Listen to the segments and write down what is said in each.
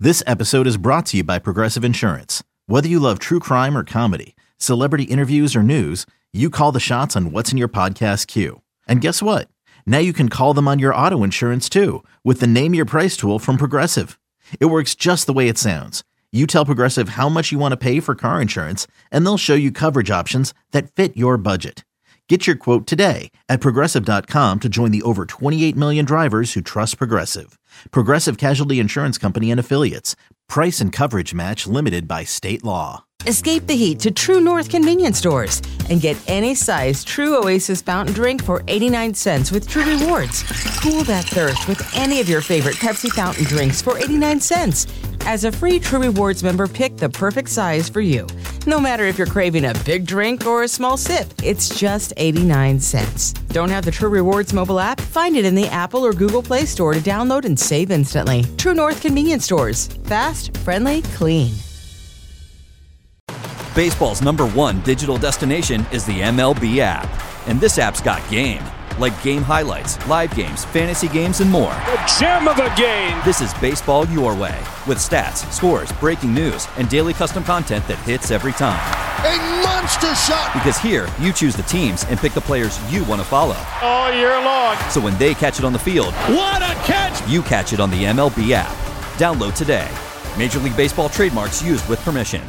This episode is brought to you by Progressive Insurance. Whether you love true crime or comedy, celebrity interviews or news, you call the shots on what's in your podcast queue. And guess what? Now you can call them on your auto insurance too with the Name Your Price tool from Progressive. It works just the way it sounds. You tell Progressive how much you want to pay for car insurance, and they'll show you coverage options that fit your budget. Get your quote today at Progressive.com to join the over 28 million drivers who trust Progressive. Progressive Casualty Insurance Company and Affiliates. Price and coverage match limited by state law. Escape the heat to True North convenience stores and get any size True Oasis fountain drink for 89 cents with True Rewards. Cool that thirst with any of your favorite Pepsi fountain drinks for 89 cents. As a free True Rewards member, pick the perfect size for you. No matter if you're craving a big drink or a small sip, it's just 89 cents. Don't have the True Rewards mobile app? Find it in the Apple or Google Play Store to download and save instantly. True North convenience stores. Fast, friendly, clean. Baseball's #1 digital destination is the MLB app. And this app's got game. Like game highlights, live games, fantasy games, and more. The gem of a game! This is baseball your way. With stats, scores, breaking news, and daily custom content that hits every time. A monster shot! Because here, you choose the teams and pick the players you want to follow. All year long. So when they catch it on the field, what a catch! You catch it on the MLB app. Download today. Major League Baseball trademarks used with permission.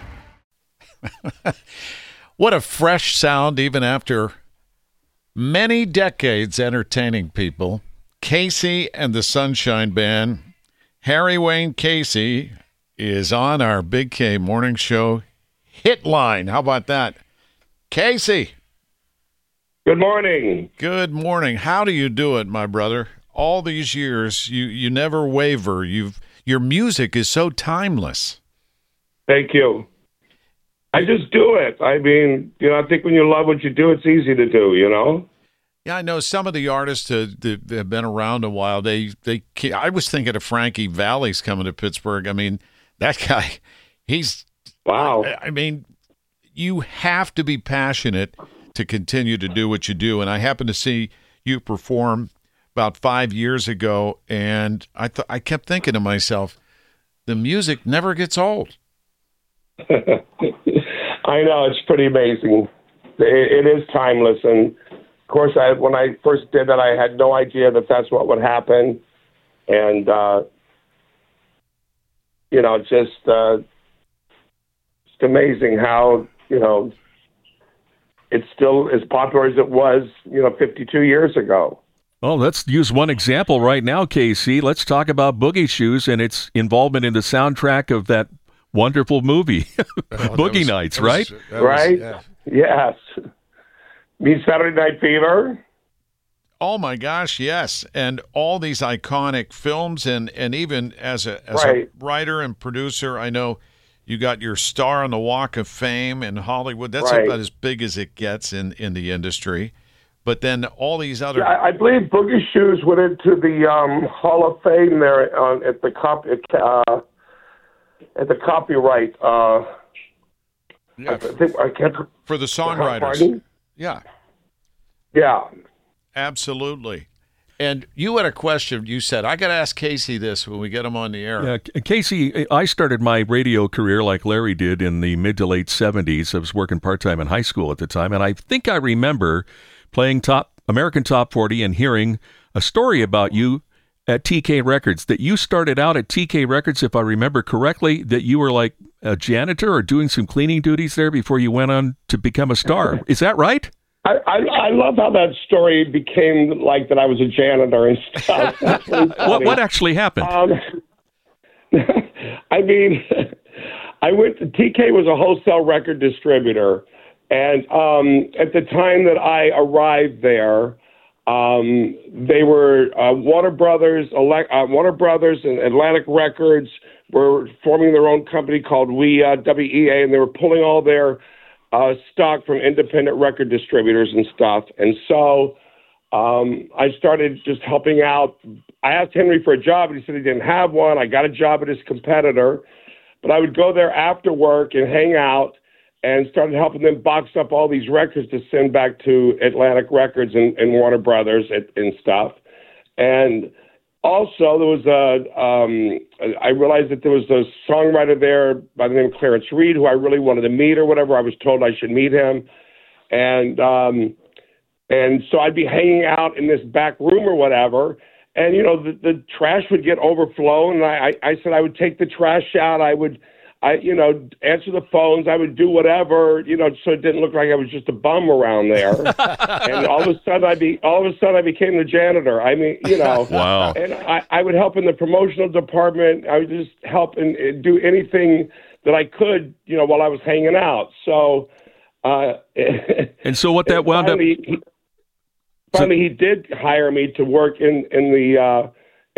What a fresh sound even after many decades entertaining people. Casey and the Sunshine Band. Harry Wayne Casey is on our Big K Morning Show hit line. How about that? Casey. Good morning. Good morning. How do you do it, my brother? All these years, you never waver. Your music is so timeless. Thank you. I just do it. I mean, I think when you love what you do, it's easy to do, Yeah, I know some of the artists that have been around a while. I was thinking of Frankie Valli's coming to Pittsburgh. I mean, that guy, wow. I mean, you have to be passionate to continue to do what you do. And I happened to see you perform about 5 years ago, and I kept thinking to myself, the music never gets old. I know, it's pretty amazing. It is timeless, and of course, when I first did that, I had no idea that that's what would happen, and it's just amazing how it's still as popular as it was 52 years ago. Well, let's use one example right now, Casey. Let's talk about Boogie Shoes and its involvement in the soundtrack of that wonderful movie, Boogie Nights, right? Right? Yeah. Yes. Mean Saturday Night Fever? Oh, my gosh, yes. And all these iconic films, and even as a writer and producer, I know you got your star on the Walk of Fame in Hollywood. That's about as big as it gets in the industry. But then all these other... Yeah, I believe Boogie Shoes went into the Hall of Fame there at the copyright. Yeah, I can't. For the songwriters. Pardon? Yeah. Yeah. Absolutely. And you had a question. You said, I got to ask Casey this when we get him on the air. Yeah, Casey, I started my radio career like Larry did in the mid to late 70s. I was working part-time in high school at the time, and I think I remember playing American Top 40 and hearing a story about you at TK Records, that you started out at TK Records, if I remember correctly, that you were like a janitor or doing some cleaning duties there before you went on to become a star. Is that right? I love how that story became like that I was a janitor and stuff. That's really funny. What actually happened? I mean, I went to TK was a wholesale record distributor, and at the time that I arrived there, they were Warner Brothers and Atlantic Records were forming their own company called WEA, W-E-A, and they were pulling all their stock from independent record distributors and stuff. And so I started just helping out. I asked Henry for a job, and he said he didn't have one. I got a job at his competitor, but I would go there after work and hang out and started helping them box up all these records to send back to Atlantic Records and Warner Brothers and stuff. And also, there was I realized that there was a songwriter there by the name of Clarence Reed who I really wanted to meet or whatever. I was told I should meet him. And so I'd be hanging out in this back room or whatever. And, the trash would get overflowing. And I said I would take the trash out. I would answer the phones. I would do whatever, so it didn't look like I was just a bum around there. And all of a sudden I became the janitor. I mean, Wow. And I would help in the promotional department. I would just help and do anything that I could, while I was hanging out. So, and so what that wound up. Finally, he did hire me to work in the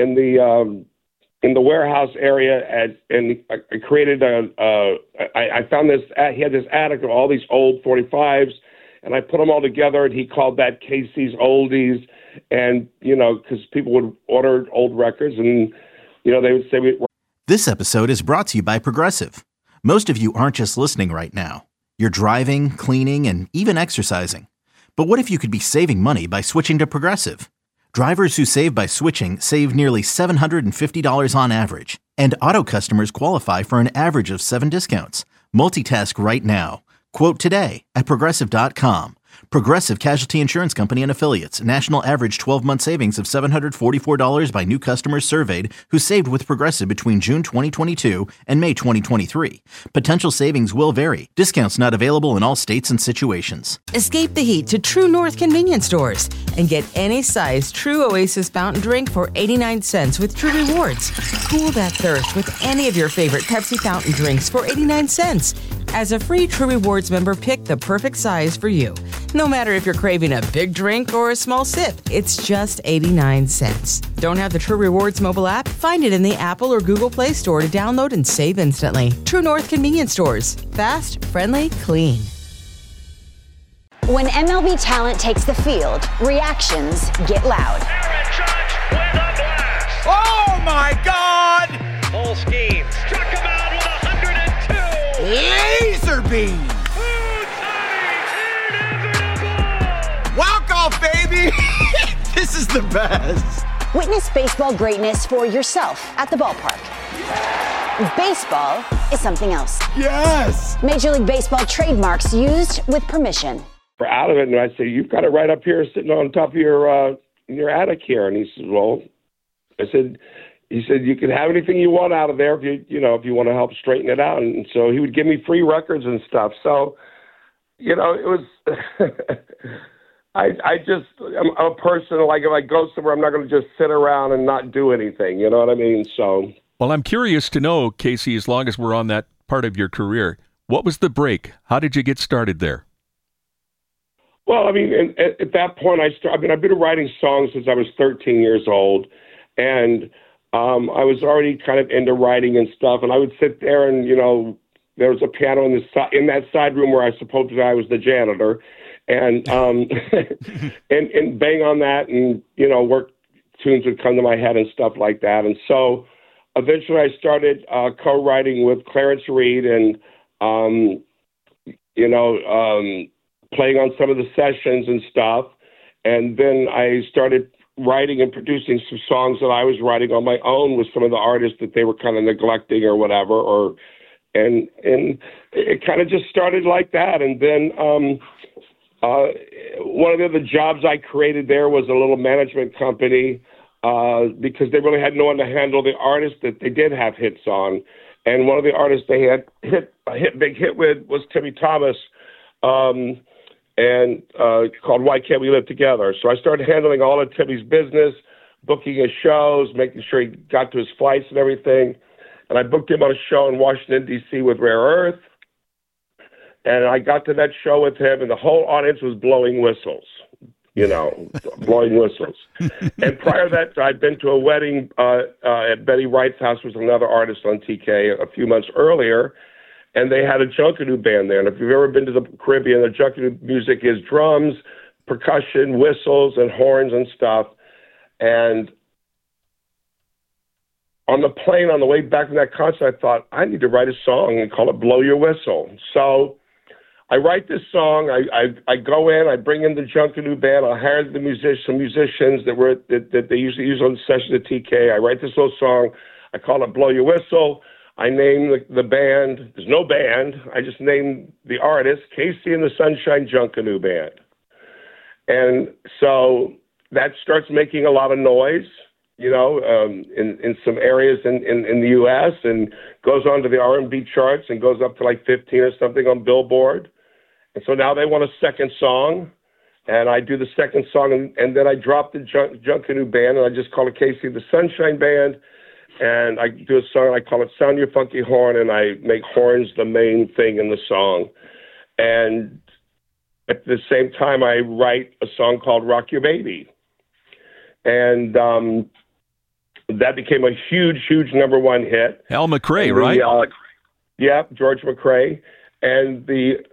warehouse area, and I created I found this. He had this attic of all these old 45s, and I put them all together. And he called that Casey's Oldies, and because people would order old records, and they would say This episode is brought to you by Progressive. Most of you aren't just listening right now. You're driving, cleaning, and even exercising. But what if you could be saving money by switching to Progressive? Drivers who save by switching save nearly $750 on average. And auto customers qualify for an average of 7 discounts. Multitask right now. Quote today at Progressive.com. Progressive Casualty Insurance Company and Affiliates. National average 12-month savings of $744 by new customers surveyed who saved with Progressive between June 2022 and May 2023. Potential savings will vary. Discounts not available in all states and situations. Escape the heat to True North convenience stores and get any size True Oasis fountain drink for 89 cents with True Rewards. Cool that thirst with any of your favorite Pepsi fountain drinks for 89 cents. As a free True Rewards member, pick the perfect size for you. No matter if you're craving a big drink or a small sip, it's just 89 cents. Don't have the True Rewards mobile app? Find it in the Apple or Google Play Store to download and save instantly. True North convenience stores. Fast, friendly, clean. When MLB talent takes the field, reactions get loud. Aaron Judge with a blast. Oh my God! Full scheme. Struck him out with 102. Laser beam! Walk off, baby! This is the best. Witness baseball greatness for yourself at the ballpark. Baseball is something else. Yes! Major League Baseball trademarks used with permission. we're out of it. And I said, you've got it right up here sitting on top of your attic here. And he said, well, he said, you can have anything you want out of there if you want to help straighten it out. And so he would give me free records and stuff. So, it was, I'm a person, like if I go somewhere, I'm not going to just sit around and not do anything. You know what I mean? So. Well, I'm curious to know, Casey, as long as we're on that part of your career, what was the break? How did you get started there? Well, I mean, at that point, I've been writing songs since I was 13 years old, and I was already kind of into writing and stuff. And I would sit there, and there was a piano in that side room where I suppose I was the janitor, and and bang on that, and work tunes would come to my head and stuff like that. And so eventually, I started co-writing with Clarence Reed, and playing on some of the sessions and stuff. And then I started writing and producing some songs that I was writing on my own with some of the artists that they were kind of neglecting or whatever, and it kind of just started like that. And then one of the other jobs I created there was a little management company because they really had no one to handle the artists that they did have hits on. And one of the artists they had big hit with was Timmy Thomas, and called Why Can't We Live Together? So I started handling all of Timmy's business, booking his shows, making sure he got to his flights and everything. And I booked him on a show in Washington, D.C. with Rare Earth. And I got to that show with him, and the whole audience was blowing whistles, blowing whistles. And prior to that, I'd been to a wedding at Betty Wright's house, was another artist on TK, a few months earlier. And they had a Junkanoo band there. And if you've ever been to the Caribbean, the Junkanoo music is drums, percussion, whistles, and horns and stuff. And on the plane, on the way back from that concert, I thought, I need to write a song and call it Blow Your Whistle. So I write this song. I go in. I bring in the Junkanoo band. I hire some musicians that they usually use on the session at TK. I write this little song. I call it "Blow Your Whistle." I name the band. There's no band. I just name the artist, Casey and the Sunshine Junkanoo Band. And so that starts making a lot of noise, in some areas in the U.S. and goes on to the R&B charts and goes up to like 15 or something on Billboard. And so now they want a second song, and I do the second song, and then I drop the Junkanoo Band, and I just call it Casey the Sunshine Band. And I do a song, I call it Sound Your Funky Horn, and I make horns the main thing in the song. And at the same time, I write a song called Rock Your Baby. And that became a huge, huge number one hit. Al McRae, right? Yeah, George McRae. And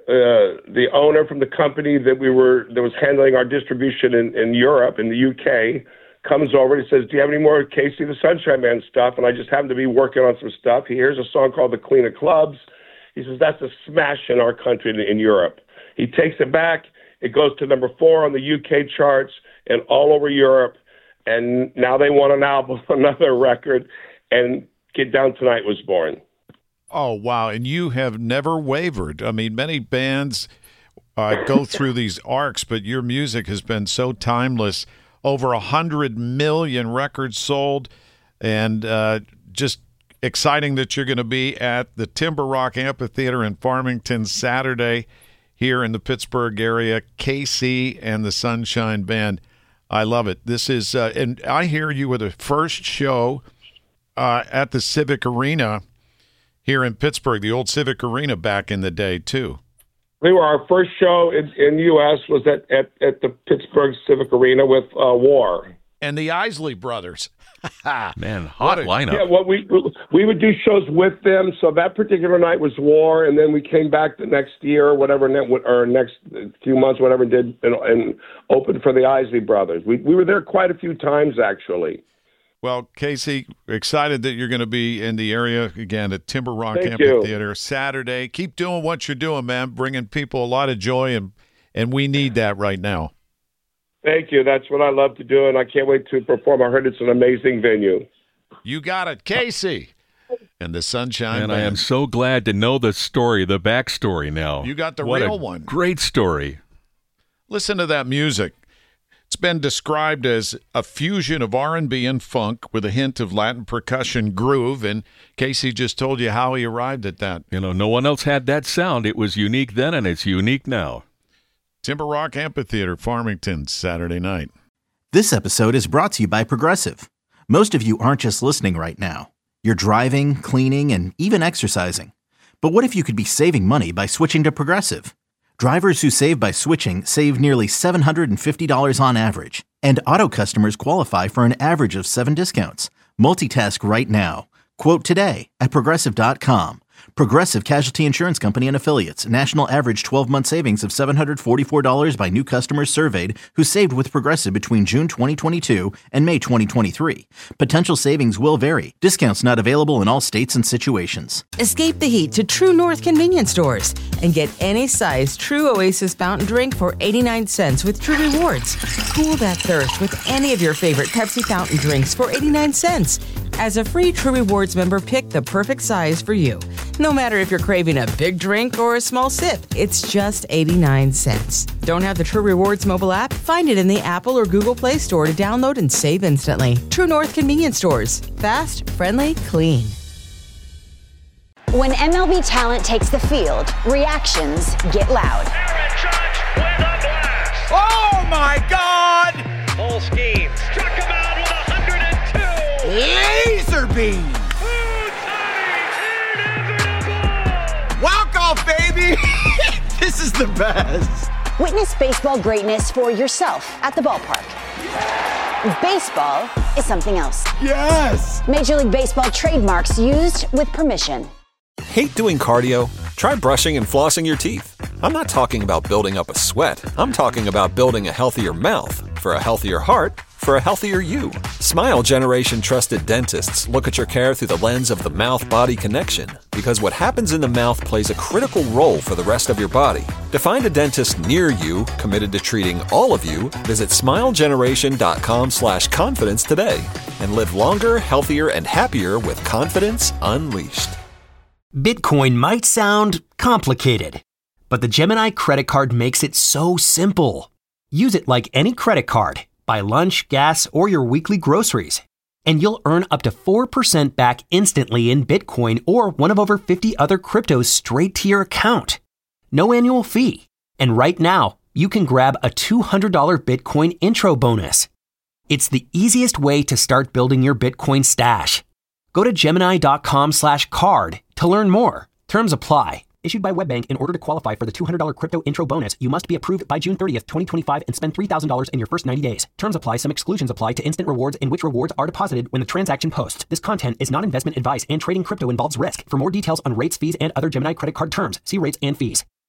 the owner from the company that was handling our distribution in Europe, in the UK, comes over and he says, "Do you have any more Casey the Sunshine Man stuff?" And I just happen to be working on some stuff. He hears a song called "The Queen of Clubs." He says, "That's a smash in our country in Europe." He takes it back. It goes to number 4 on the UK charts and all over Europe. And now they want an album, another record, and Get Down Tonight was born. Oh, wow. And you have never wavered. I mean, many bands go through these arcs, but your music has been so timeless. Over 100 million records sold, and just exciting that you're going to be at the Timber Rock Amphitheater in Farmington Saturday here in the Pittsburgh area. Casey and the Sunshine Band. I love it. This is, and I hear you were the first show at the Civic Arena here in Pittsburgh, the old Civic Arena back in the day, too. We were our first show in the U.S. was at the Pittsburgh Civic Arena with War. And the Isley Brothers. Man, hot lineup. Yeah, well, we would do shows with them. So that particular night was War, and then we came back the next year or whatever, or next few months, whatever, and opened for the Isley Brothers. We were there quite a few times, actually. Well, Casey, excited that you're going to be in the area again at Timber Rock Amphitheater Saturday. Keep doing what you're doing, man, bringing people a lot of joy, and we need that right now. Thank you. That's what I love to do, and I can't wait to perform. I heard it's an amazing venue. You got it, Casey. And the Sunshine And Band. I am so glad to know the story, the backstory now. You got the what real a one. Great story. Listen to that music. It's been described as a fusion of R&B and funk with a hint of Latin percussion groove, and Casey just told you how he arrived at that. No one else had that sound. It was unique then, and it's unique now. Timber Rock Amphitheater, Farmington, Saturday night. This episode is brought to you by Progressive. Most of you aren't just listening right now. You're driving, cleaning, and even exercising. But what if you could be saving money by switching to Progressive? Drivers who save by switching save nearly $750 on average, and auto customers qualify for an average of 7 discounts. Multitask right now. Quote today at Progressive.com. Progressive Casualty Insurance Company and Affiliates. National average 12-month savings of $744 by new customers surveyed who saved with Progressive between June 2022 and May 2023. Potential savings will vary. Discounts not available in all states and situations. Escape the heat to True North convenience stores and get any size True Oasis fountain drink for 89 cents with True Rewards. Cool that thirst with any of your favorite Pepsi fountain drinks for 89 cents. As a free True Rewards member, pick the perfect size for you. No matter if you're craving a big drink or a small sip, it's just 89 cents. Don't have the True Rewards mobile app? Find it in the Apple or Google Play Store to download and save instantly. True North convenience stores. Fast, friendly, clean. When MLB talent takes the field, reactions get loud. Aaron Judge with a blast. Oh, my God! Full scheme. Struck him out with 102. Laser beam! Walk off, baby! This is the best. Witness baseball greatness for yourself at the ballpark. Baseball is something else. Yes! Major League Baseball trademarks used with permission. Hate doing cardio? Try brushing and flossing your teeth. I'm not talking about building up a sweat. I'm talking about building a healthier mouth for a healthier heart for a healthier you. Smile Generation trusted dentists look at your care through the lens of the mouth-body connection. Because what happens in the mouth plays a critical role for the rest of your body. To find a dentist near you committed to treating all of you, visit smilegeneration.com/confidence today and live longer, healthier, and happier with confidence unleashed. Bitcoin might sound complicated, but the Gemini credit card makes it so simple. Use it like any credit card. Buy lunch, gas, or your weekly groceries, and you'll earn up to 4% back instantly in Bitcoin or one of over 50 other cryptos straight to your account. No annual fee. And right now, you can grab a $200 Bitcoin intro bonus. It's the easiest way to start building your Bitcoin stash. Go to Gemini.com/card to learn more. Terms apply. Issued by WebBank. In order to qualify for the $200 crypto intro bonus, you must be approved by June 30th, 2025 and spend $3,000 in your first 90 days. Terms apply. Some exclusions apply to instant rewards in which rewards are deposited when the transaction posts. This content is not investment advice and trading crypto involves risk. For more details on rates, fees, and other Gemini credit card terms, see rates and fees.